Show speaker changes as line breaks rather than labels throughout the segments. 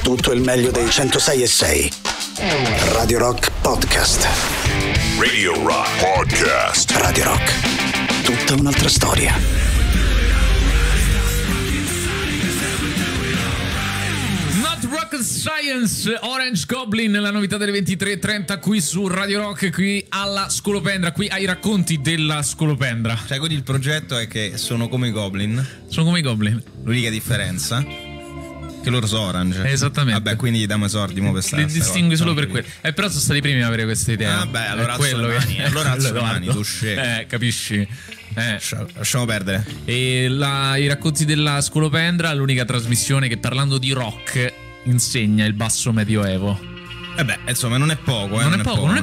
tutto il meglio dei 106.6. Radio Rock Podcast.
Radio Rock Podcast.
Radio Rock. Tutta un'altra storia.
Not Rocket Science, Orange Goblin, la novità delle 23.30 qui su Radio Rock, qui alla Scolopendra, qui ai racconti della Scolopendra.
Cioè, quindi il progetto è che sono come i Goblin.
Sono come i Goblin.
L'unica differenza che loro sono orange.
Esattamente.
Vabbè, quindi gli diamo i soldi, mo per stare.
Li distingui solo per quello. Però sono stati i primi ad avere questa idea.
Vabbè, allora
alzo le mani.
Allora alzo le mani, tu scemo.
Capisci?
Lasciamo perdere.
E i racconti della Scolopendra, l'unica trasmissione che parlando di rock insegna il basso medioevo.
Beh, insomma, non è poco,
Non è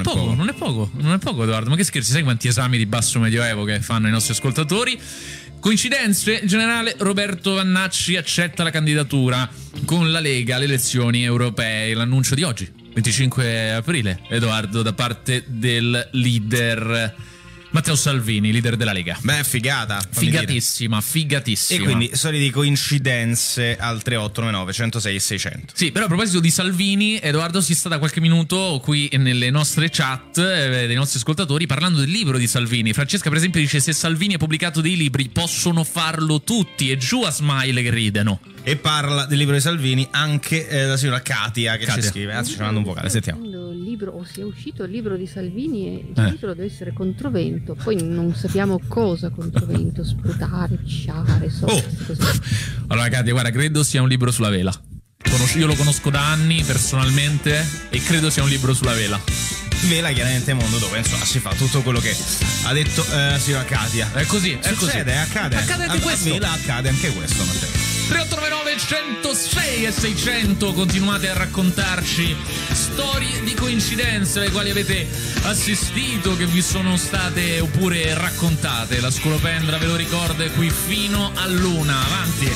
poco, Edoardo. Ma che scherzi, sai quanti esami di basso medioevo che fanno i nostri ascoltatori? Coincidenze, generale Roberto Vannacci accetta la candidatura con la Lega alle elezioni europee. L'annuncio di oggi, 25 aprile, Edoardo, da parte del leader Matteo Salvini, leader della Lega.
Beh, figata.
Figatissima.
E quindi soliti coincidenze al 3899 106 600.
Sì, però a proposito di Salvini, Edoardo si sta da qualche minuto qui nelle nostre chat dei nostri ascoltatori parlando del libro di Salvini. Francesca per esempio dice: se Salvini ha pubblicato dei libri possono farlo tutti, e giù a smile che ridono.
E parla del libro di Salvini anche la signora Katia che ci scrive. Anzi, ci manda un vocale, sentiamo.
Il libro, o sia uscito il libro di Salvini, e il titolo deve essere Controvento. Poi non sappiamo cosa controvento, sputare, pisciare, così.
Allora Katia, guarda, credo sia un libro sulla vela. Io lo conosco da anni personalmente e credo sia un libro sulla vela.
Vela chiaramente è un mondo dove insomma si fa tutto quello che ha detto signora Katia.
È così,
Succede, accade
anche questo.
Vela accade anche questo, Matteo.
3899 106 e 600. Continuate a raccontarci storie di coincidenze alle quali avete assistito, che vi sono state oppure raccontate. La Scolopendra, ve lo ricordo, è qui fino all'una. Avanti.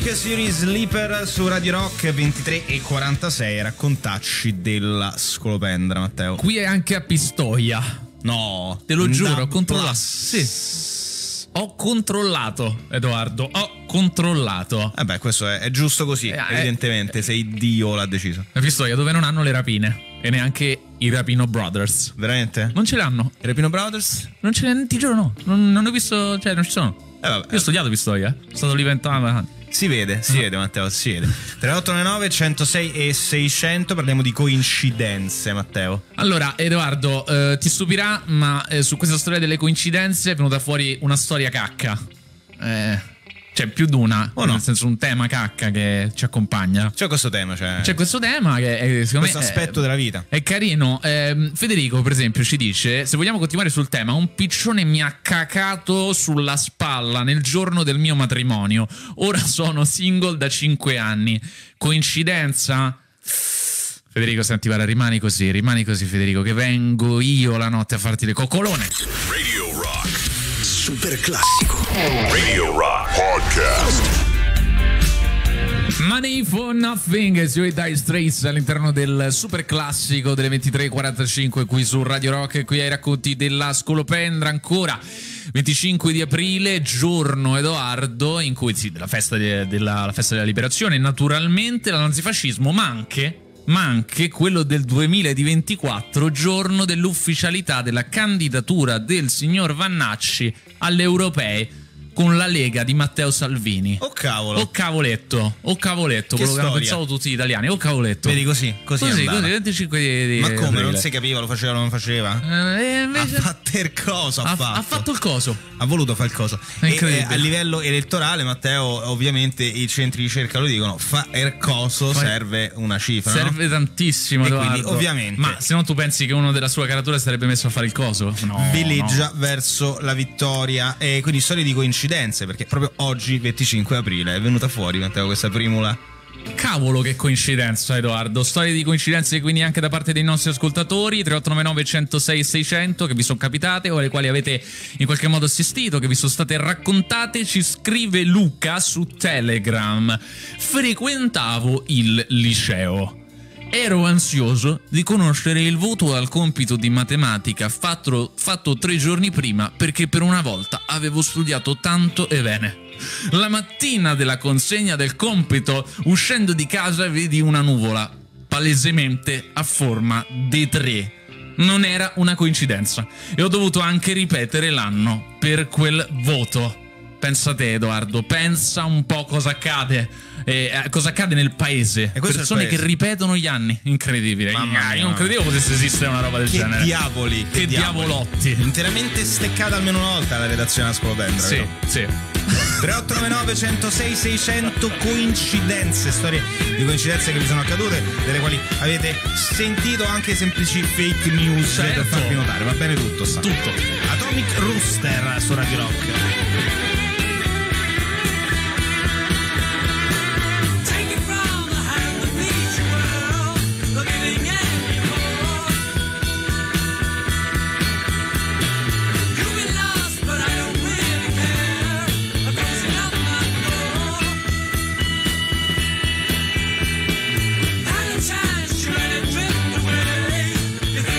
Atomic City Sleeper su Radio Rock 23:46. Raccontacci della scolopendra, Matteo.
Qui è anche a Pistoia.
No,
Te lo giuro, ho
controllato.
Sì. Ho controllato, Edoardo. Ho controllato.
Vabbè, questo è giusto così. Evidentemente, sei Dio l'ha deciso.
A Pistoia, dove non hanno le rapine. E neanche i Rapino Brothers.
Veramente?
Non ce l'hanno.
I Rapino Brothers?
Non ce l'hanno, ti giuro, no. Non ho visto, cioè, non ci sono.
Vabbè.
Io ho studiato Pistoia. Sono stato lì 20 anni.
Si vede Matteo, si vede. 3899 106 e 600. Parliamo di coincidenze, Matteo.
Allora, Edoardo, ti stupirà, ma su questa storia delle coincidenze è venuta fuori una storia cacca. Cioè, più di una.
Oh no.
Nel senso, un tema cacca che ci accompagna.
C'è questo tema,
C'è questo tema che è, secondo
questo
me,
aspetto della vita.
È carino. Federico, per esempio, ci dice: se vogliamo continuare sul tema, un piccione mi ha cacato sulla spalla nel giorno del mio matrimonio. Ora sono single da 5 anni. Coincidenza? Federico, senti, guarda, rimani così, Federico, che vengo io la notte a farti le coccolone.
Radio Rock.
Super classico.
Radio Rock Podcast.
Money for Nothing sui Dire Straits all'interno del super classico delle 23:45 qui su Radio Rock, qui ai racconti della scolopendra. Ancora 25 di aprile, giorno, Edoardo, in cui la festa della festa della liberazione, naturalmente l'antifascismo, ma anche quello del 2024, giorno dell'ufficialità della candidatura del signor Vannacci alle europee con la Lega di Matteo Salvini.
Oh cavolo.
Oh cavoletto, quello che hanno pensato tutti gli italiani. Oh cavoletto.
Vedi, così 25 di ma come, non si capiva, lo faceva o non faceva?
Invece...
Ha fatto il coso,
ha fatto il coso.
Ha voluto fare il coso. E a livello elettorale, Matteo, ovviamente i centri di ricerca lo dicono, fa il coso, serve una cifra,
serve tantissimo, Edoardo.
Quindi, ovviamente.
Ma se no tu pensi che uno della sua caratura sarebbe messo a fare il coso? No,
villeggia verso la vittoria. E quindi storie di coincidenze, perché proprio oggi 25 aprile è venuta fuori, Matteo, questa primula.
Cavolo, che coincidenza, Edoardo. Storie di coincidenze quindi anche da parte dei nostri ascoltatori. 3899 106 600 che vi sono capitate o alle quali avete in qualche modo assistito, che vi sono state raccontate. Ci scrive Luca su Telegram: frequentavo il liceo. Ero ansioso di conoscere il voto al compito di matematica fatto 3 giorni prima, perché per una volta avevo studiato tanto e bene. La mattina della consegna del compito, uscendo di casa, vidi una nuvola, palesemente a forma di 3. Non era una coincidenza e ho dovuto anche ripetere l'anno per quel voto. Pensa te, Edoardo, pensa un po' cosa accade. Cosa accade nel paese. Persone che ripetono gli anni. Incredibile. Io non credevo potesse esistere una roba del genere.
Diavoli.
Che diavolotti.
Interamente steccata almeno una volta la redazione a scolopendra.
Sì, sì.
3899 106 600 coincidenze, storie di coincidenze che vi sono accadute, delle quali avete sentito anche semplici fake news, certo, per farvi notare. Va bene tutto, sta.
Tutto.
Atomic Rooster su Radio Rock.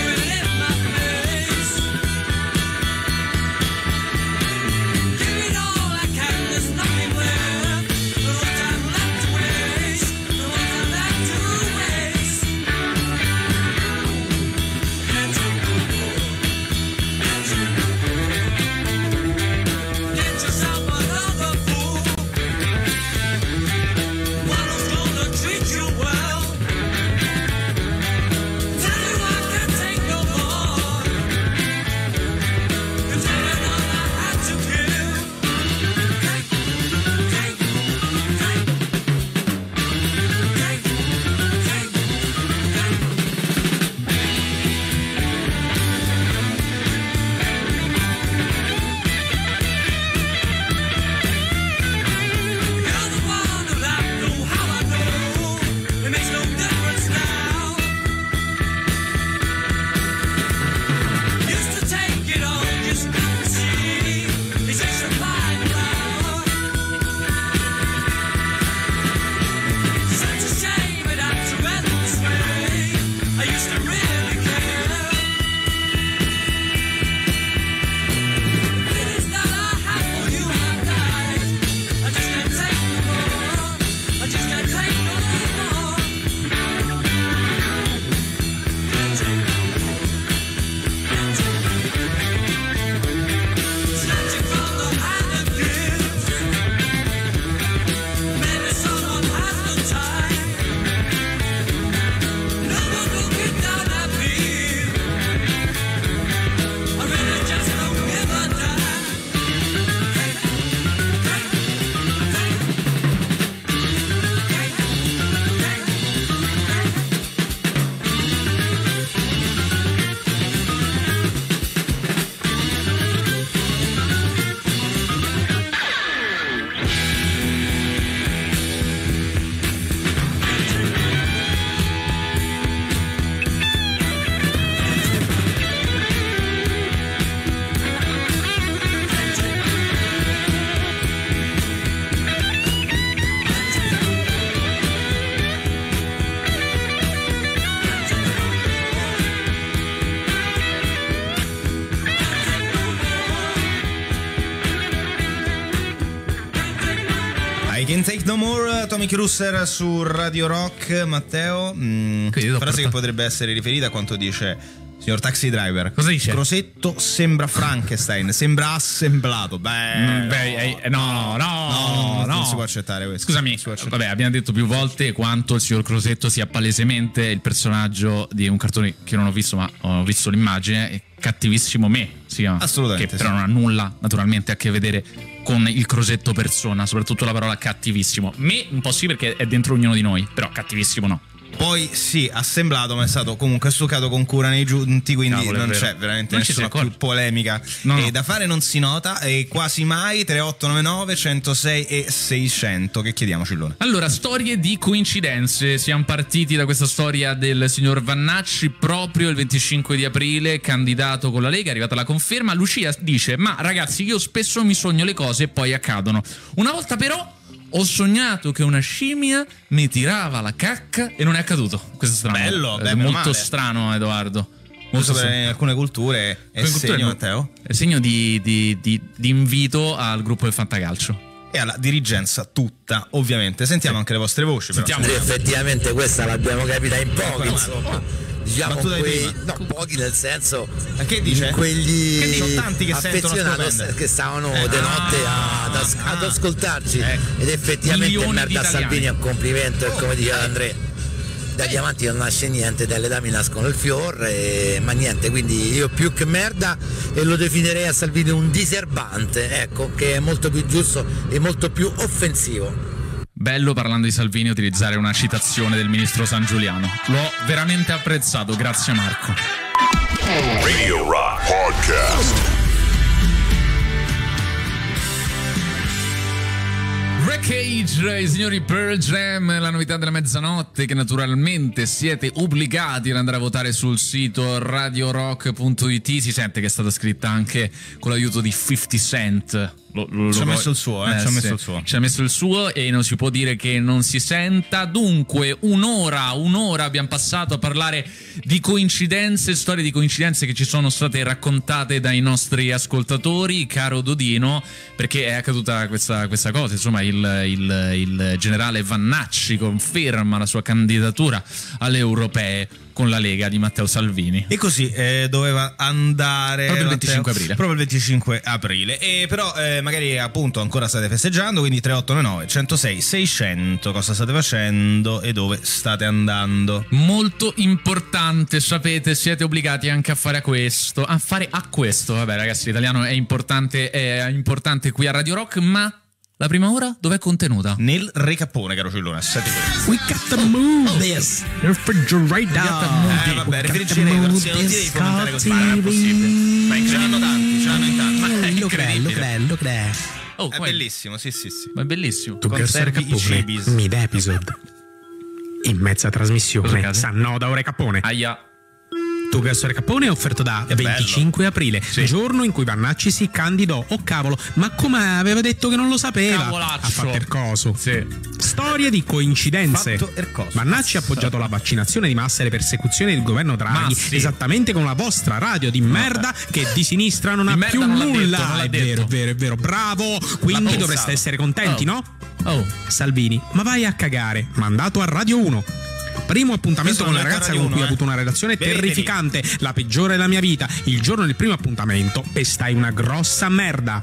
Give it all.
Can't Take No More, Tommy Cruiser su Radio Rock. Matteo, frase che potrebbe essere riferita a quanto dice signor Taxi Driver.
Cosa dice?
Crosetto sembra Frankenstein, sembra assemblato.
No,
non si può accettare questo.
Scusami, vabbè, abbiamo detto più volte quanto il signor Crosetto sia palesemente il personaggio di un cartone che io non ho visto, ma ho visto l'immagine. Cattivissimo Me si chiama.
Assolutamente.
Che però non ha nulla naturalmente a che vedere con il Crosetto persona, soprattutto la parola cattivissimo. Me un po' sì, perché è dentro ognuno di noi, però cattivissimo no.
Poi sì, assemblato, ma è stato comunque stuccato con cura nei giunti, quindi
Cavolo,
non c'è veramente
non
nessuna più polemica da fare, non si nota, e quasi mai. 3899 106 e 600. Che chiediamo, Cillone?
Allora, storie di coincidenze. Siamo partiti da questa storia del signor Vannacci proprio il 25 di aprile, candidato con la Lega, è arrivata la conferma. Lucia dice: ma ragazzi, io spesso mi sogno le cose e poi accadono. Una volta però ho sognato che una scimmia mi tirava la cacca e non è accaduto. Questo è strano.
Bello,
è molto strano, Edoardo.
Molto per alcune culture è segno, Matteo?
È segno di invito al gruppo del Fantacalcio
e alla dirigenza tutta, ovviamente. Sentiamo anche le vostre voci.
Sentiamo. Effettivamente questa l'abbiamo capita in pochi, insomma. Diciamo pochi nel senso
che dice?
Quegli
che sono tanti che
affezionato che stavano de notte ad ascoltarci ed effettivamente merda Salvini è un complimento, e come diceva Andrea, dai diamanti non nasce niente, dalle dame nascono il fiore, ma niente, quindi io più che merda e lo definirei a Salvini un diserbante, ecco, che è molto più giusto e molto più offensivo.
Bello, parlando di Salvini, utilizzare una citazione del ministro San Giuliano. L'ho veramente apprezzato, grazie Marco.
Radio Rock Podcast.
Wreckage, i signori Pearl Jam, la novità della mezzanotte, che naturalmente siete obbligati ad andare a votare sul sito radiorock.it. Si sente che è stata scritta anche con l'aiuto di 50 Cent.
Ci ha messo il suo,
Ci ha messo il suo e non si può dire che non si senta. Dunque, un'ora abbiamo passato a parlare di coincidenze, storie di coincidenze che ci sono state raccontate dai nostri ascoltatori, caro Dodino, perché è accaduta questa cosa. Insomma, il generale Vannacci conferma la sua candidatura alle europee con la Lega di Matteo Salvini.
E così doveva andare
proprio il 25 aprile.
Proprio il 25 aprile. E però magari appunto ancora state festeggiando, quindi 3899 106 600. Cosa state facendo e dove state andando?
Molto importante, sapete, siete obbligati anche a fare questo. Vabbè ragazzi, l'italiano è importante qui a Radio Rock, ma la prima ora dov'è contenuta?
Nel recappone, caro Cillone.
We got to move this refrigerator.
Vabbè, refrigerator, non ti devi commentare così, non è possibile. Ma ce l'hanno in tanti. Ma è incredibile.
Lo credo.
Oh, è bellissimo, sì.
Ma è bellissimo.
Tu per Recappone, mid episode. In mezza trasmissione, s'annoda o Recappone.
Aia.
Tu Gassore Capone è offerto da 25 aprile, giorno in cui Vannacci si candidò. Oh cavolo, ma come aveva detto che non lo sapeva?
Cavolaccio.
Ha fatto il coso. Storia di coincidenze. Vannacci ha appoggiato la vaccinazione di massa e le persecuzioni del governo Draghi, esattamente come la vostra radio di merda che di sinistra non ha più nulla. È vero, bravo. Quindi dovreste essere contenti, no? Salvini, ma vai a cagare. Mandato a Radio 1. Primo appuntamento con la ragazza con cui ho avuto una relazione terrificante, la peggiore della mia vita. Il giorno del primo appuntamento pestai una grossa merda.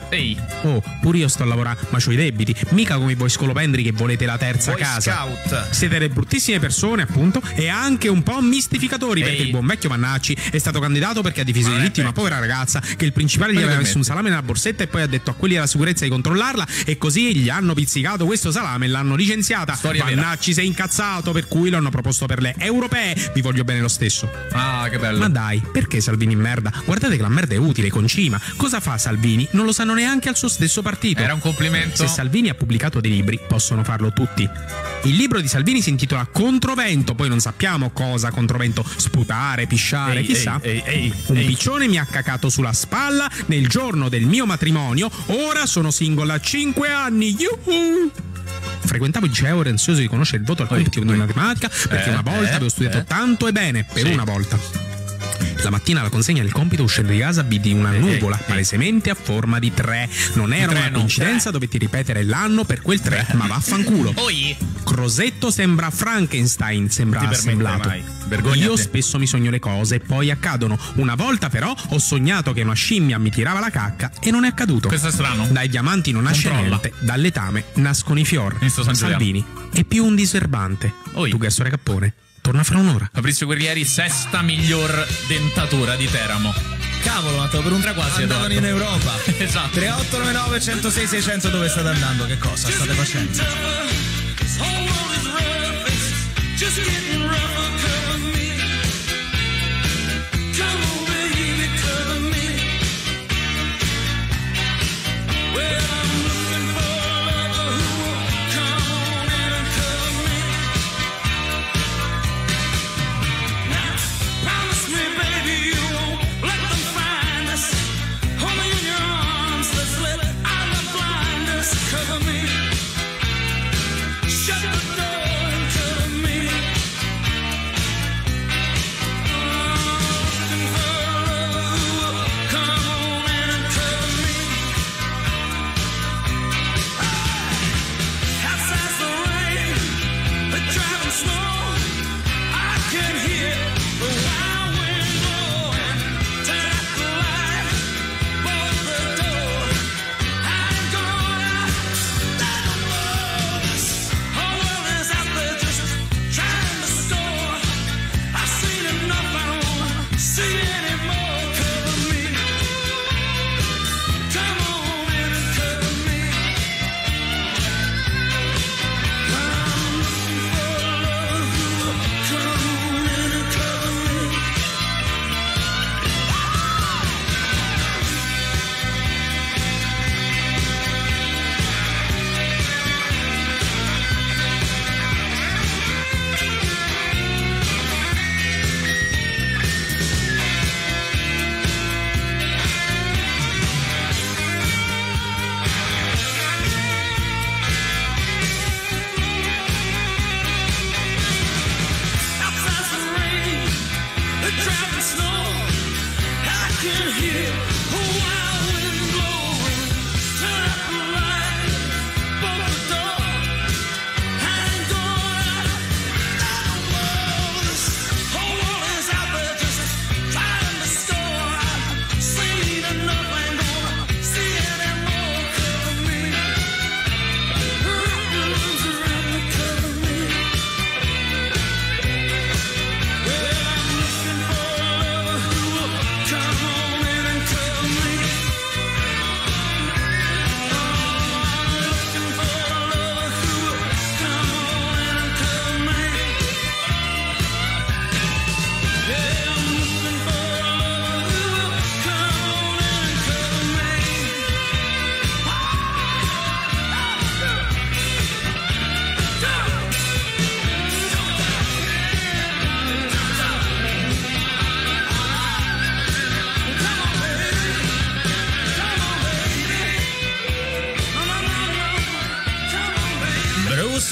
Pure io sto a lavorare, ma c'ho i debiti. Mica come voi scolopendri che volete la terza casa. Siete delle bruttissime persone, appunto, e anche un po' mistificatori, perché il buon vecchio Vannacci è stato candidato perché ha difeso i diritti di una povera ragazza che il principale gli aveva messo un salame nella borsetta e poi ha detto a quelli della sicurezza di controllarla, e così gli hanno pizzicato questo salame e l'hanno licenziata. Vannacci si è incazzato, per cui l'hanno proposto per le europee. Vi voglio bene lo stesso.
Che bello.
Ma dai, perché Salvini merda? Guardate che la merda è utile, concima. Cosa fa Salvini? Non lo sanno neanche al suo stesso partito.
Era un complimento.
Se Salvini ha pubblicato dei libri, possono farlo tutti. Il libro di Salvini si intitola Controvento. Poi non sappiamo cosa controvento. Sputare, pisciare, chissà. Un piccione mi ha cacato sulla spalla nel giorno del mio matrimonio. Ora sono single a 5 anni. Yuhu! Frequentavo il liceo, ero ansioso di conoscere il voto al compito di matematica, perché una volta avevo studiato tanto e bene, per una volta. La mattina alla consegna del compito, uscendo di casa, vidi una nuvola palesemente a forma di 3. Non era una coincidenza, dovetti ripetere l'anno per quel 3, ma vaffanculo. Crosetto sembra Frankenstein, sembra assemblato. Io spesso mi sogno le cose e poi accadono. Una volta però ho sognato che una scimmia mi tirava la cacca e non è accaduto.
Questo è strano.
Dai diamanti non nasce niente, dal letame nascono i fior. Salvini è più un diserbante. Tu Gassore Cappone torna fra un'ora.
Fabrizio Guerrieri, sesta miglior dentatura di Teramo.
Cavolo, ma per un tre quasi andavano in Europa.
Esatto.
3899 106 600, dove state andando? Che cosa state facendo?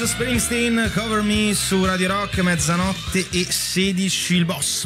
Bruce Springsteen, Cover Me su Radio Rock, mezzanotte e 16. Il boss,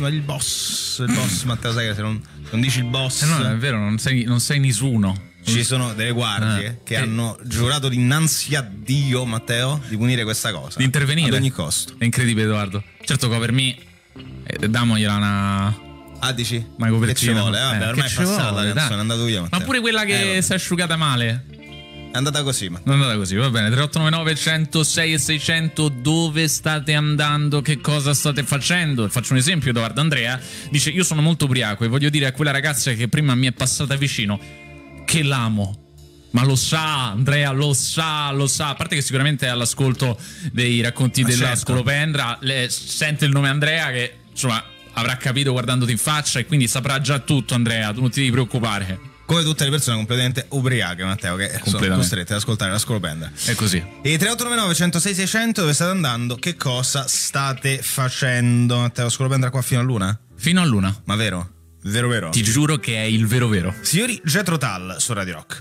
Matteo, sai che se non dici il boss.
No, è vero, non sei nessuno.
Ci sono delle guardie che hanno giurato dinanzi a Dio, Matteo, di punire questa cosa.
Di intervenire.
Ad ogni costo.
È incredibile, Edoardo. Certo, Cover Me, damogliela una...
Ah, dici?
Una copertina.
Che ci vuole? Vabbè, ormai è passata la canzone, è andato via, Matteo.
Ma pure quella che si è asciugata male.
È andata così, Matteo.
È andata così, va bene. 3899 106 e 600. Dove state andando? Che cosa state facendo? Faccio un esempio. Edoardo Andrea dice: io sono molto ubriaco e voglio dire a quella ragazza che prima mi è passata vicino che l'amo. Ma lo sa, Andrea, lo sa. A parte che sicuramente è all'ascolto dei racconti della Scolopendra, sente il nome Andrea, che insomma avrà capito guardandoti in faccia, e quindi saprà già tutto. Andrea, tu non ti devi preoccupare.
Come tutte le persone completamente ubriache, Matteo, che sono costrette ad ascoltare la Scolopendra.
È così.
E 3899 106 600, dove state andando? Che cosa state facendo? Matteo, Scolopendra qua fino a luna?
Fino a luna.
Ma vero? Vero?
Ti giuro che è il vero.
Signori, Jethro Tull su Radio Rock.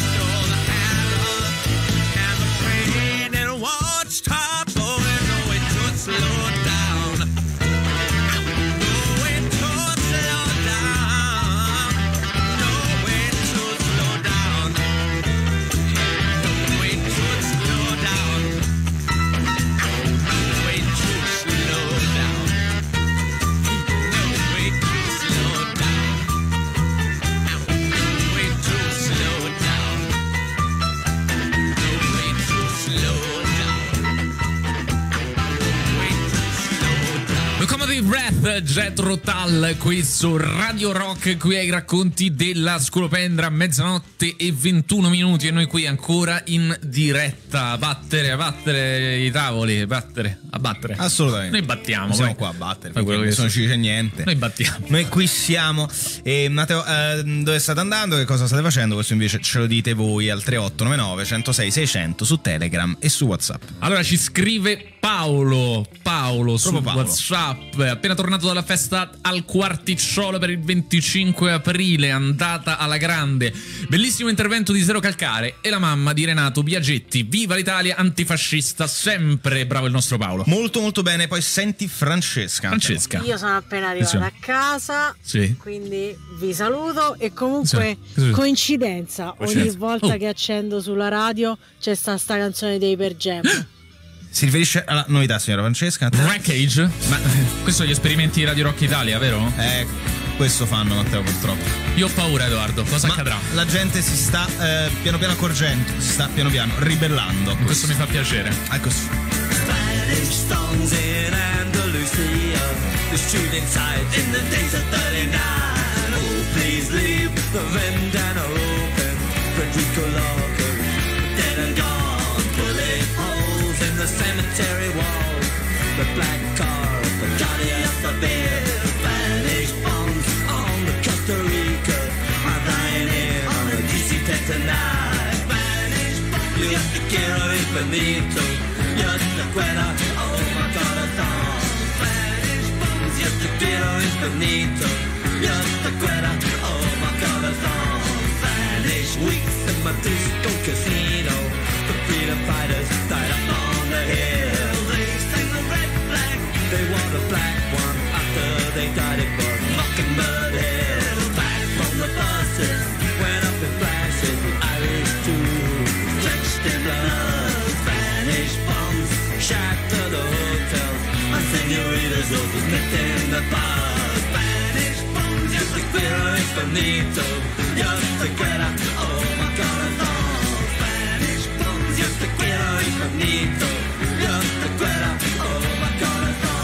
Stop going away.
Smith, Jethro Tull qui su Radio Rock, qui ai racconti della Scolopendra, mezzanotte e 21 minuti e noi qui ancora in diretta. Battere i tavoli, abbattere.
Assolutamente.
Noi battiamo.
Siamo qua a battere,
nessuno
ci dice niente.
Noi battiamo.
Noi qui siamo. E Matteo, dove state andando? Che cosa state facendo? Questo invece ce lo dite voi al 3899 106 600 su Telegram e su WhatsApp.
Allora ci scrive Paolo su WhatsApp, appena tornato dalla festa al Quarticciolo per il 25 aprile, andata alla grande, bellissimo intervento di Zero Calcare e la mamma di Renato Biagetti, viva l'Italia antifascista sempre, bravo il nostro Paolo.
Molto molto bene. Poi senti Francesca.
Io sono appena arrivata a casa, quindi vi saluto e comunque coincidenza, ogni volta che accendo sulla radio c'è sta canzone dei Per Jam.
Si riferisce alla novità, signora Francesca?
Wreckage? Ma questi sono gli esperimenti di Radio Rock Italia, vero?
Questo fanno, Matteo, purtroppo.
Io ho paura, Edoardo, cosa accadrà?
La gente si sta piano piano accorgendo, si sta piano piano ribellando.
Questo mi fa piacere.
Ecco.
Spanish songs in Andalusia, the shooting sides in the days of 39. Oh, please leave the vendana open, Federico Locker, dead and gone, bullet holes in the cemetery wall, the black car, the Johnny of the beer, Spanish bombs on the Costa Rica, I'm flying in on the DC-10 tonight. Spanish bombs, yo te quiero infinito, yo te quiero, oh my God, a song. Spanish bombs, yo te quiero infinito, yo te quiero, oh my God, a song. Spanish weeks in my disco casino, the freedom fighters died up on the hill. They sang the red flag, they wore the black one after they died it for Mockingbird Hill. Back from the buses, went up in flashes with Irish too, drenched in blood. Spanish bombs shattered the hotels, and senoritas was met in the bar. Spanish bombs, yo te quiero infinito, yo te quiero, oh my God, a song. Spanish bombs, yo te quiero infinito, yo te quiero, oh my God, a song.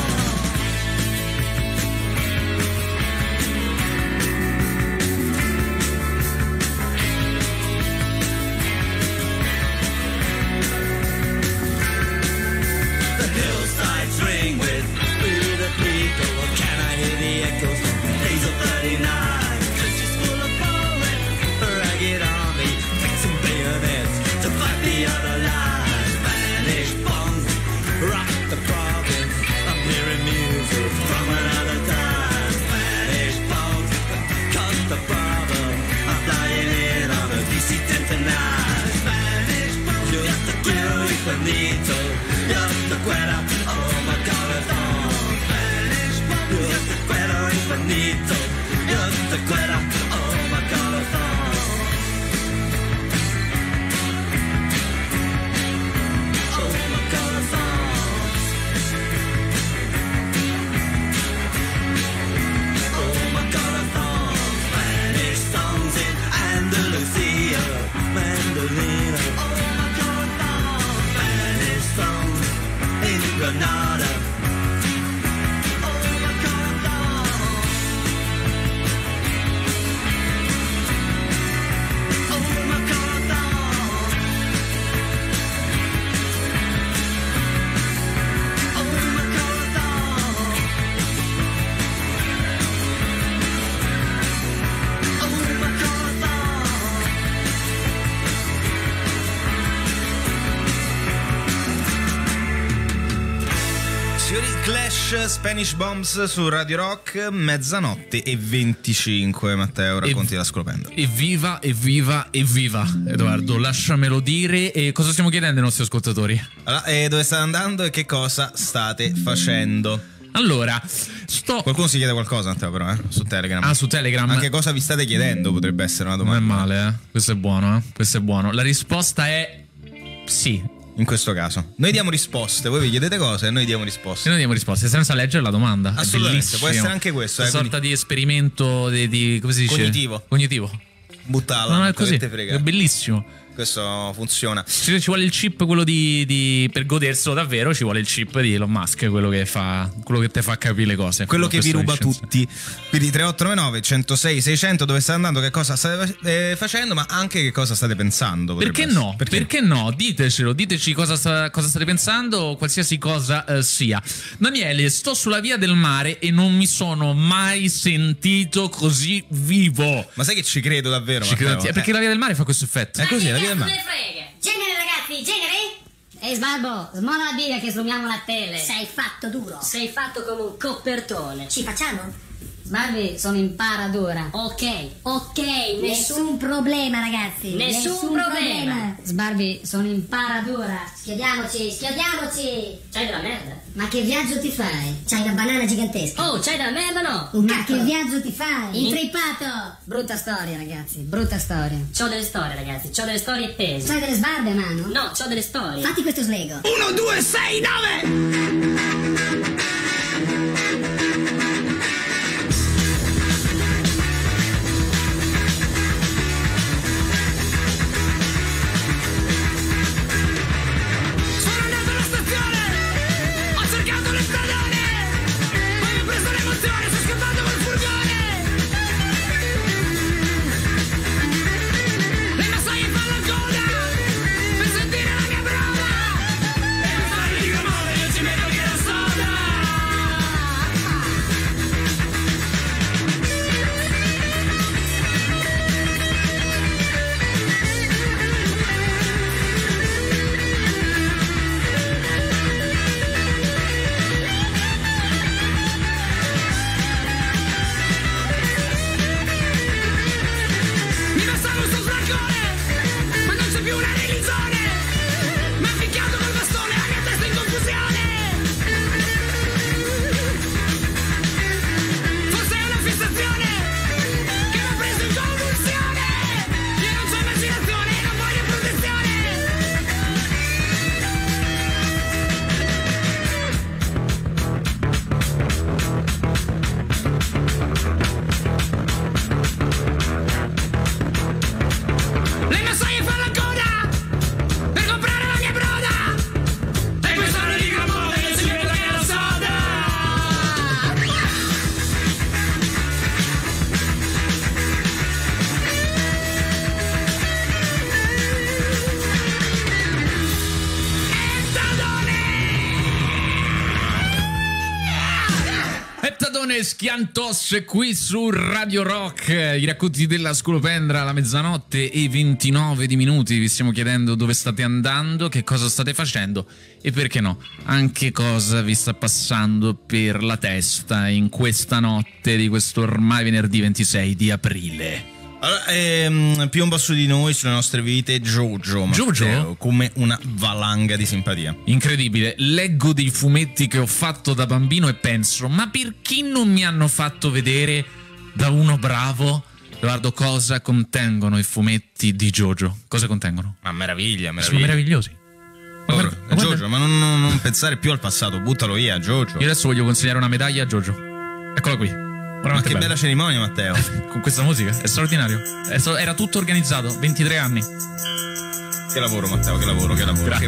The hillsides ring with the people. Can I hear the echoes from days of 39? Churches full of poets, ragged army, fixing bayonets to fight the other line. Spanish bombs rock the province. I'm hearing music from another time. Spanish bombs cause the problem. I'm flying in on a DC-10 tonight. Spanish bombs, yo te quiero infinito, yo te quiero, oh my God, a song. Spanish bombs, yo te quiero infinito, yo te quiero, oh my God, a song. Oh my God, a song. Oh my God, a song. Spanish songs in Andalusia, mandolina. Oh my God, a song. Spanish songs in Granada. Oh my God, a song. Oh my God, a song. Oh my God, a song. Oh my God, a song.
Signori, Clash, Spanish Bombs su Radio Rock, mezzanotte e 25. Matteo, racconti la Scolopendra.
Evviva, Edoardo, lasciamelo dire. E cosa stiamo chiedendo ai nostri ascoltatori?
Allora, dove state andando e che cosa state facendo?
Allora,
qualcuno si chiede qualcosa, Matteo, però, su Telegram.
Ah, su Telegram.
Anche cosa vi state chiedendo potrebbe essere una domanda.
Non è male, Questo è buono, Questo è buono. La risposta è sì.
In questo caso noi diamo risposte, voi vi chiedete cose e noi diamo risposte.
E noi diamo risposte senza leggere la domanda.
Assolutamente, può essere anche questo.
Una sorta di esperimento di come si dice?
Cognitivo.
Buttala.
No,
è così.
Frega.
È bellissimo.
questo funziona.
Ci vuole il chip, quello per goderselo davvero, ci vuole il chip di Elon Musk, quello che te fa capire le cose.
Quello che vi ruba tutti. Quindi 3899 106 600, dove state andando, che cosa state facendo, ma anche che cosa state pensando.
Perché no? Perché no? Ditecelo, diteci cosa state pensando, qualsiasi cosa sia. Daniele, sto sulla via del mare e non mi sono mai sentito così vivo.
Ma sai che ci credo davvero?
Ci credo, perché la via del mare fa questo effetto.
È così, la via del mare.
Genere ragazzi, genere? Ehi Sbalbo, smola la birra che sfumiamo la tele. Sei fatto duro. Sei fatto come un copertone. Ci facciamo? Sbalbi, sono in paradora. Ok, nessun problema ragazzi. Nessun problema. Sbalbi, sono in paradora. Schiodiamoci. C'hai della merda. Ma che viaggio ti fai? C'hai una banana gigantesca. Oh, c'hai della merda no? Ma che viaggio ti fai? Intrippato. Brutta storia ragazzi, brutta storia. C'ho delle storie ragazzi, c'ho delle storie tese. C'hai delle sbarbe a mano? No, c'ho delle storie. Fatti questo slego.
1, 2, 6, 9.
Schiantos qui su Radio Rock, i racconti della scolopendra alla mezzanotte e 29 di minuti. Vi stiamo chiedendo dove state andando, che cosa state facendo e perché no, anche cosa vi sta passando per la testa in questa notte di questo ormai venerdì 26 di aprile.
Allora, piomba su di noi, sulle nostre vite, Jojo, come una valanga di simpatia.
Incredibile, leggo dei fumetti che ho fatto da bambino e penso, ma perché non mi hanno fatto vedere da uno bravo? Guardo cosa contengono i fumetti di Jojo. Cosa contengono?
Ma meraviglia.
Sono meravigliosi.
Ma Jojo, ma non pensare più al passato, buttalo via, Jojo.
Io adesso voglio consegnare una medaglia a Jojo. Eccola qui.
Ma che bella cerimonia, Matteo.
Con questa musica, è straordinario. Era tutto organizzato, 23 anni.
Che lavoro, Matteo, che lavoro.
Grazie.
Che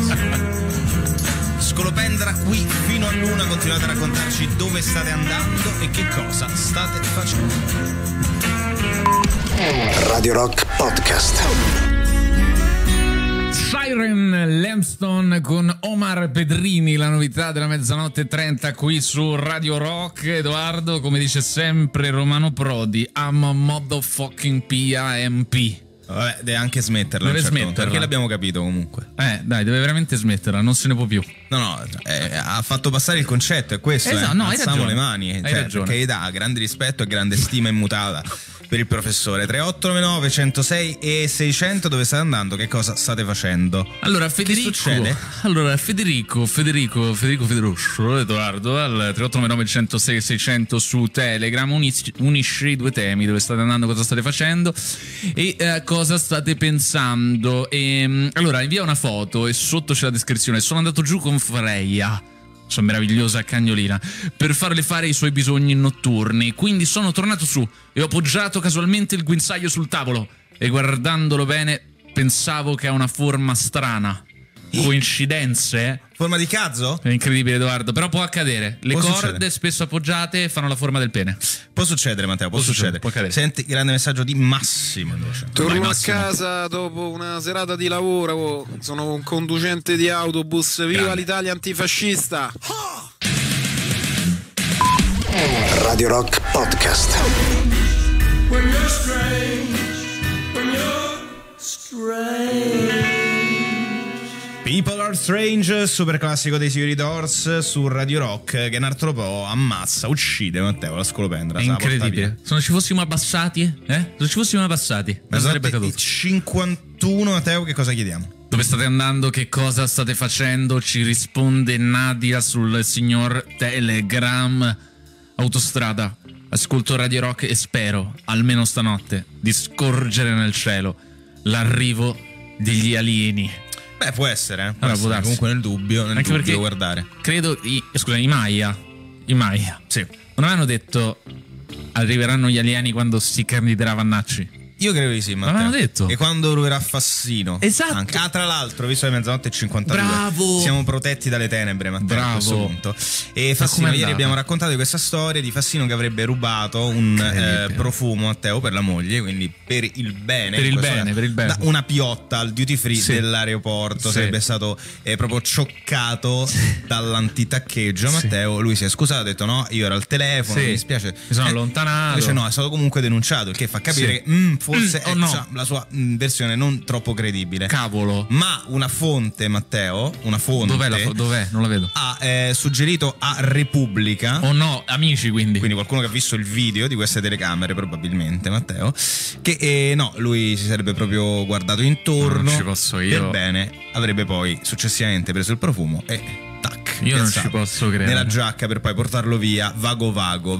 paese. Scolopendra qui fino all'1, continuate a raccontarci dove state andando e che cosa state facendo.
Radio Rock Podcast.
Siren Lamstone con Omar Pedrini, la novità della mezzanotte 30 qui su Radio Rock. Edoardo, come dice sempre Romano Prodi, I'm a motherfucking PAMP.
Vabbè, deve anche smetterla.
Deve smetterla.
Perché l'abbiamo capito comunque.
Dai, deve veramente smetterla, non se ne può più.
No, ha fatto passare il concetto, è questo.
Esatto, no,
alziamo le mani.
Hai ragione.
Perché dà grande rispetto e grande stima immutata per il professore. 3899 106 e 600, dove state andando? Che cosa state facendo?
Allora, Federico.
Che succede?
Allora, Federico Edoardo al 3899 106 600 su Telegram unisce i due temi, dove state andando, cosa state facendo e cosa state pensando. Allora, invia una foto e sotto c'è la descrizione. Sono andato giù con Freya, sua meravigliosa cagnolina, per farle fare i suoi bisogni notturni. Quindi sono tornato su e ho appoggiato casualmente il guinzaglio sul tavolo e guardandolo bene pensavo che ha una forma strana. Coincidenze?
Forma di cazzo?
È incredibile, Edoardo, però può accadere. Le corde spesso appoggiate fanno la forma del pene.
Può succedere, Matteo, può succedere.
Può accadere.
Senti, grande messaggio di Massimo invece.
Torno a casa dopo una serata di lavoro. Sono un conducente di autobus. Viva l'Italia antifascista!
Radio Rock Podcast.
When you're strange, when you're strange.
People Are Strange, super classico dei signori Doors su Radio Rock, che un altro po' ammazza, uccide Matteo, la scolopendra.
È incredibile. Se non ci fossimo abbassati, Se non ci fossimo abbassati, non sarebbe caduto.
51, Matteo, che cosa chiediamo?
Dove state andando? Che cosa state facendo? Ci risponde Nadia sul signor Telegram. Autostrada, ascolto Radio Rock e spero, almeno stanotte, di scorgere nel cielo l'arrivo degli alieni.
Beh, può essere,
Allora, può darsi.
comunque nel dubbio guardare.
Credo, i Maya,
sì,
non avevano detto arriveranno gli alieni quando si candiderà Vannacci?
Io credo di sì, Matteo.
L'avevano detto.
E quando ruberà Fassino.
Esatto.
Anche. Tra l'altro, visto che è mezzanotte e 52.
Bravo.
Siamo protetti dalle tenebre, Matteo,
Bravo.
a questo punto. E Fassino, ieri abbiamo raccontato di questa storia di Fassino che avrebbe rubato un profumo, Matteo, per la moglie, quindi per il bene.
Per il bene.
Da una piotta al duty free dell'aeroporto. Sarebbe stato proprio cioccato dall'antitaccheggio, Matteo. Lui si è scusato, ha detto no, io ero al telefono, mi dispiace.
Mi sono allontanato.
Invece no, è stato comunque denunciato, il che fa capire che forse è la sua versione non troppo credibile.
Cavolo.
Ma una fonte, Matteo,
dov'è? Non la vedo.
Ha suggerito a Repubblica.
Oh no, amici, quindi
qualcuno che ha visto il video di queste telecamere, probabilmente, Matteo, che no, lui si sarebbe proprio guardato intorno.
Non ci posso io.
Per bene, avrebbe poi successivamente preso il profumo e
io non ci posso credere.
Nella giacca per poi portarlo via vago.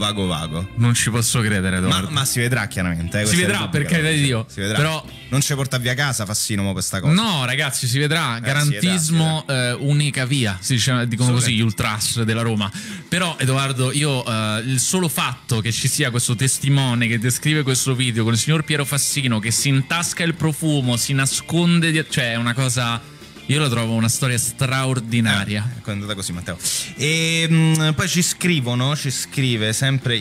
Non ci posso credere, Edoardo.
Ma si vedrà chiaramente.
Si vedrà, per carità di Dio.
Si vedrà.
Però
non ci porta via casa Fassino per sta cosa.
No, ragazzi, si vedrà. Garantismo, unica via. Si dicono così gli ultras della Roma. Però, Edoardo, io il solo fatto che ci sia questo testimone che descrive questo video con il signor Piero Fassino che si intasca il profumo, si nasconde, cioè è una cosa. Io lo trovo una storia straordinaria.
È andata così, Matteo. E poi ci scrive sempre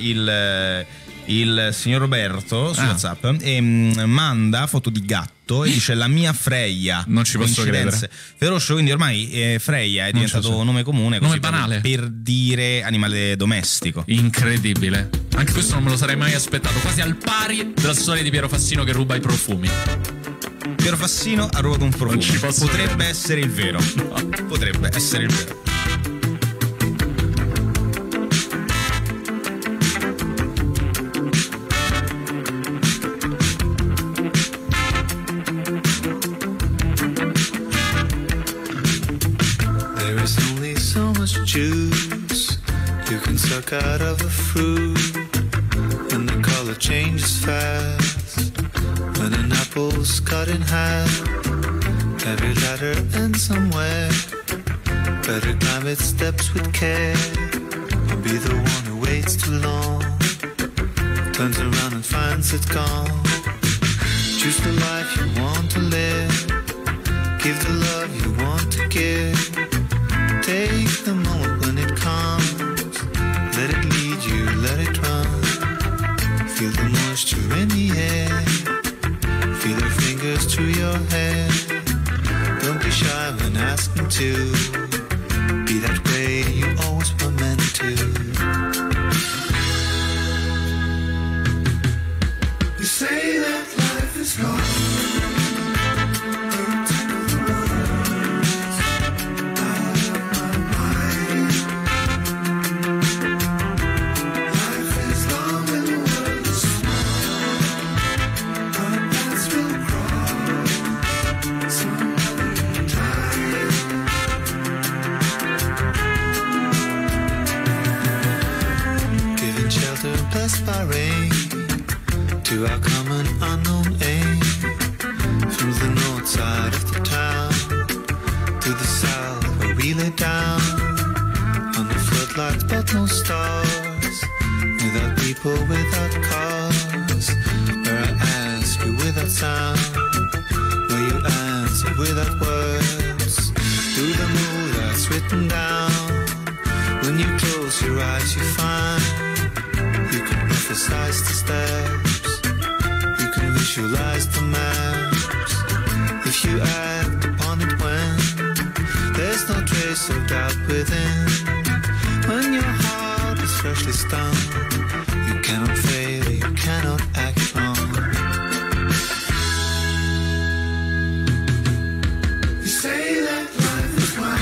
il signor Roberto su WhatsApp e manda foto di gatto e dice la mia Freya.
Non ci posso credere.
Feroscio, quindi ormai Freya è diventato nome comune,
nome banale
per dire animale domestico.
Incredibile. Anche questo non me lo sarei mai aspettato. Quasi al pari della storia di Piero Fassino che ruba i profumi.
Piero Fassino ha rubato un profumo. Potrebbe essere il vero. Potrebbe essere il vero.
There is only so much juice you can suck out of a fruit, and the color changes fast. When an apple's cut in half, every letter ends somewhere. Better climb its steps with care, or be the one who waits too long, turns around and finds it gone. Choose the life you want to live, give the love you want to give. Take the moment when it comes, let it lead you, let it run. Feel the moisture in the air, feel her fingers through your hair. Don't be shy when asking to be that way you always were meant to. You say that life is gone. Blessed by rain to our common unknown aim, through the north side of the town to the south where we lay down on the floodlights but no stars, without people, without cars, where I ask you without sound, where you
within. When your heart is freshly stung, you cannot fail, you cannot act wrong. You say that life is wild.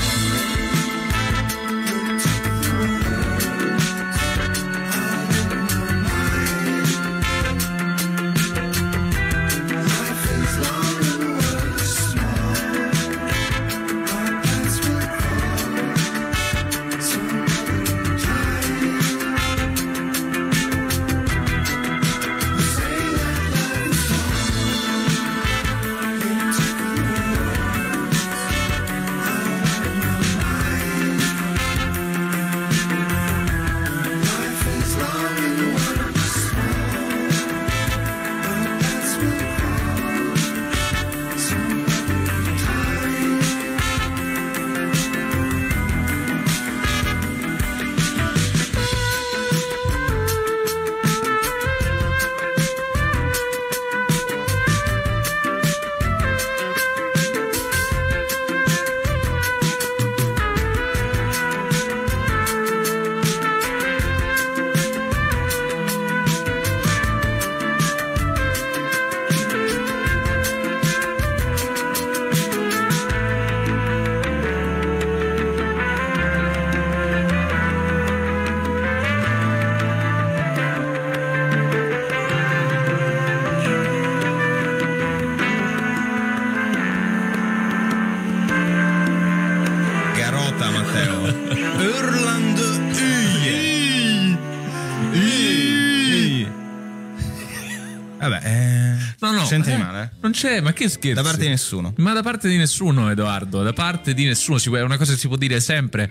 Senti male?
Non c'è, ma che scherzi?
Da parte di nessuno.
Ma da parte di nessuno, Edoardo. Da parte di nessuno. È una cosa che si può dire sempre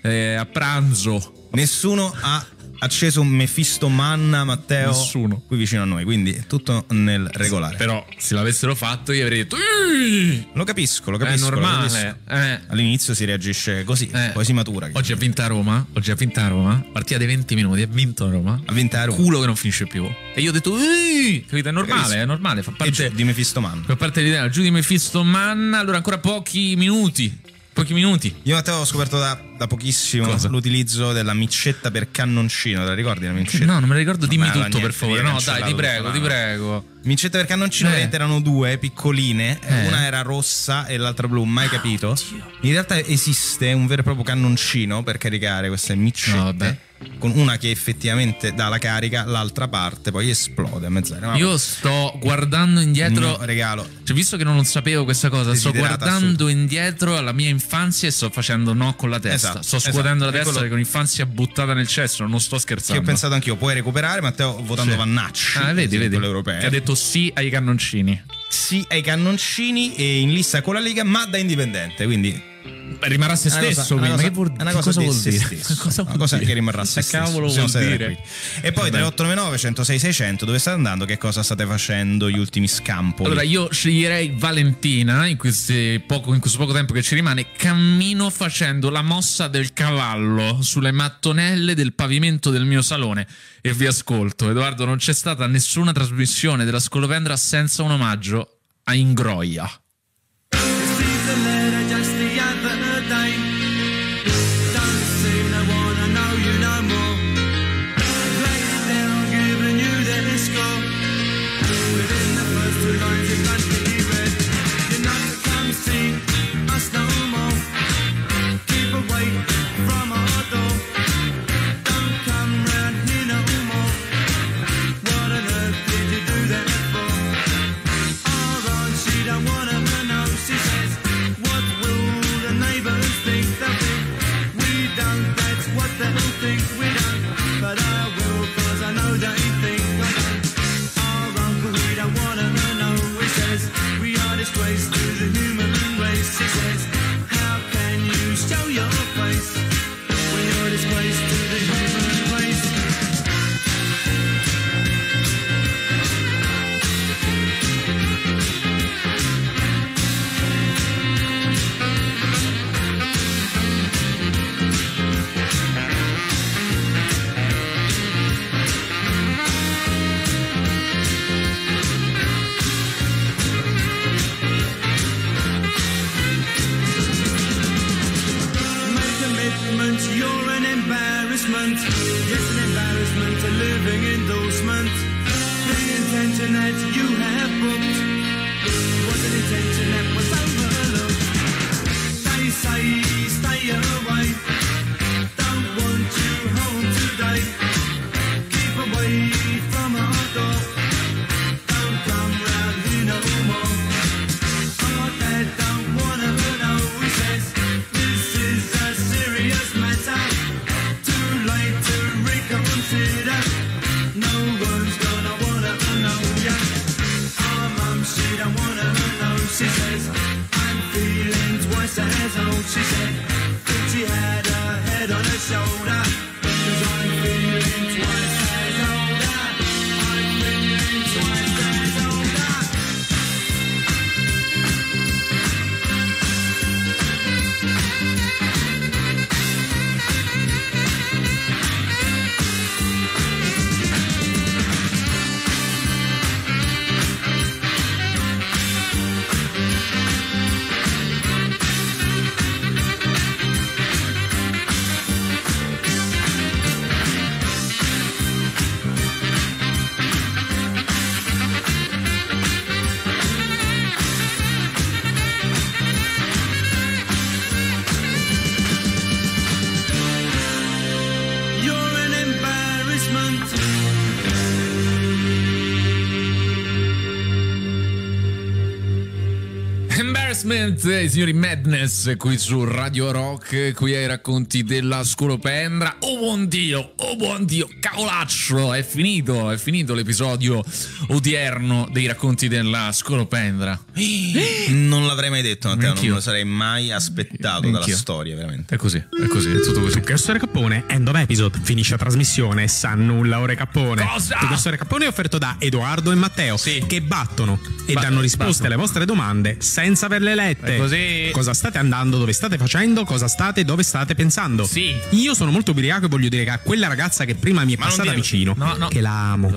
a pranzo.
Nessuno ha acceso un Mephisto Manna, Matteo,
nessuno
qui vicino a noi, quindi tutto nel regolare.
Però se l'avessero fatto io avrei detto
lo capisco,
è normale.
All'inizio si reagisce così, poi si matura.
Oggi ha vinto a Roma, partita dei 20 minuti, ha vinto a Roma, culo che non finisce più. E io ho detto capito, è normale, fa parte
di Mephisto Manna.
Fa parte dell'idea, giù di Mephisto Manna. Allora ancora pochi minuti. Io,
Matteo, ho scoperto da pochissimo l'utilizzo della micetta per cannoncino. Te la ricordi la micetta?
No, non me la ricordo, dimmi tutto per favore. No, dai, ti prego.
Micette per cannoncino erano due piccoline, una era rossa e l'altra blu, mai capito. In realtà esiste un vero e proprio cannoncino per caricare queste micette. Con una che effettivamente dà la carica, l'altra parte poi esplode a mezz'aria.
Io sto guardando indietro,
regalo.
Cioè, visto che non sapevo questa cosa, sto guardando indietro alla mia infanzia e sto facendo no con la testa. Sto scuotendo la testa con l'infanzia buttata nel cesso, non sto scherzando.
Che ho pensato anch'io, puoi recuperare, Matteo, votando Vannacci.
Vedi, che ha detto sì ai cannoncini.
Sì ai cannoncini e in lista con la Lega, ma da indipendente, quindi
rimarrà se stesso, quindi che vuol dire?
Una cosa che rimarrà se stesso.
Cavolo vuol dire?
E poi 3899 106 600, dove state andando? Che cosa state facendo gli ultimi scampoli?
Allora io sceglierei Valentina in questo poco tempo che ci rimane. Cammino facendo la mossa del cavallo sulle mattonelle del pavimento del mio salone e vi ascolto. Edoardo, non c'è stata nessuna trasmissione della Scolopendra senza un omaggio a Ingroia.
Says
that you have booked was an intention that was overlooked. They say stay away, don't want you home today. Keep away from our door, don't come round here no more. Our dad don't wanna know, he says this is a serious matter. Too late to reconsider, no one's gonna wanna know ya. Our mum, she don't wanna know, she says I'm feeling twice as old. She said that she had her head on her shoulder, 'cause I'm feeling twice as older. I'm feeling twice as older. You're an embarrassment.
Embarrassment, signori Madness, qui su Radio Rock, qui ai racconti della Scolopendra. Oh buon Dio, cavolaccio, è finito l'episodio odierno dei racconti della Scolopendra.
Non l'avrei mai detto, Matteo, non
Anch'io.
me lo sarei mai aspettato dalla
Anch'io.
storia, veramente.
È così, è tutto così.
Professore Cappone, end of episode, finisce la trasmissione, s'annulla ore Cappone.
Cosa?
Professore Cappone è offerto da Edoardo e Matteo,
Sì.
che battono e danno risposte alle vostre domande senza averle lette.
È così.
Cosa state andando, dove state facendo, cosa state, dove state pensando.
Sì.
Io sono molto ubriaco e voglio dire che a quella ragazza che prima mi è
Ma non
passata
dire-
vicino,
no.
che l'amo.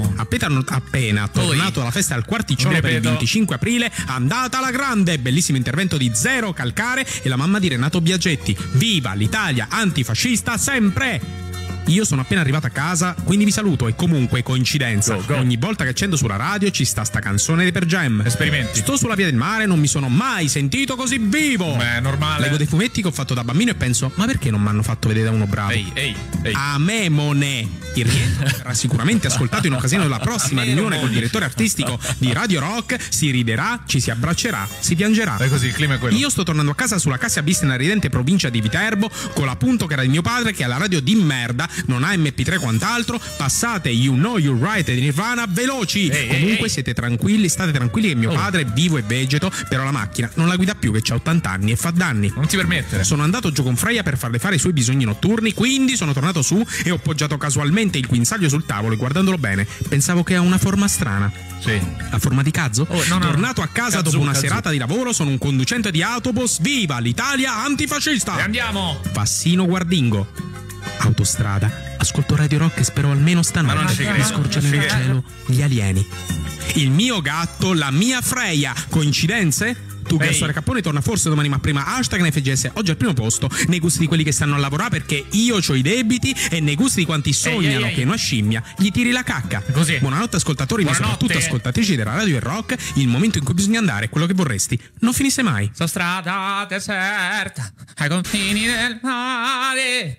Appena tornato alla festa al Quarticciolo per il
Ripeto.
25 aprile, andata alla grande, bellissimo intervento di Zero Calcare e la mamma di Renato Biagetti. Viva l'Italia antifascista sempre! Io sono appena arrivato a casa, quindi vi saluto e comunque, coincidenza,
Go.
ogni volta che accendo sulla radio ci sta canzone dei Per Jam.
Esperimenti.
Sto sulla via del mare, non mi sono mai sentito così vivo.
Beh, è normale.
Leggo dei fumetti che ho fatto da bambino e penso, ma perché non mi hanno fatto vedere da uno bravo?
Ehi.
Amemone. Il rientro verrà sicuramente ascoltato in occasione della prossima riunione col direttore artistico di Radio Rock. Si riderà, ci si abbraccerà, si piangerà.
È così, il clima è quello.
Io sto tornando a casa sulla Cassia Bis nella ridente provincia di Viterbo con l'appunto che era di mio padre, che alla radio di merda non ha MP3 quant'altro. Passate You Know You're Right di Nirvana veloci. Comunque siete tranquilli, state tranquilli che mio padre è vivo e vegeto, però la macchina non la guida più, che c'ha 80 anni e fa danni.
Non ti permettere.
Sono andato giù con Freya per farle fare i suoi bisogni notturni, quindi sono tornato su e ho poggiato casualmente il guinzaglio sul tavolo e guardandolo bene pensavo che ha una forma strana.
Sì.
A forma di cazzo?
No.
Tornato a casa
Kazoo,
dopo una
kazoo.
serata di lavoro, sono un conducente di autobus. Viva l'Italia antifascista!
E andiamo!
Fassino Guardingo. Autostrada. Ascolto Radio Rock e spero almeno stanotte
Ma non ci credo,
di scorgere
non ci
nel
credo.
cielo gli alieni. Il mio gatto, la mia Freya. Coincidenze? Tu, Gassore Cappone, torna forse domani, ma prima hashtag NFGS oggi al primo posto nei gusti di quelli che stanno a lavorare, perché io c'ho i debiti, e nei gusti di quanti sognano che una scimmia gli tiri la cacca.
Così.
Buonanotte ascoltatori, ma
Buonanotte.
soprattutto ascoltatrici della radio e rock. Il momento in cui bisogna andare è quello che vorresti non finisse mai.
Sta strada deserta ai confini del mare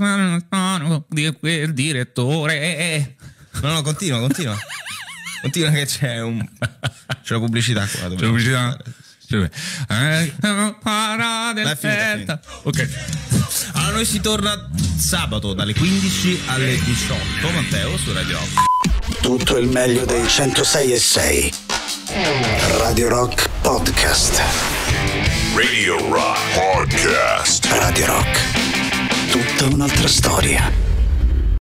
di quel direttore.
No, continua. Continua che c'è la pubblicità qua.
C'è la pubblicità?
È
Deserta. Ok.
Allora noi si torna sabato dalle 15 alle 18, Matteo, su Radio Rock.
Tutto il meglio dei 106.6 Radio Rock Podcast.
Radio Rock Podcast.
Radio Rock. Tutta un'altra storia.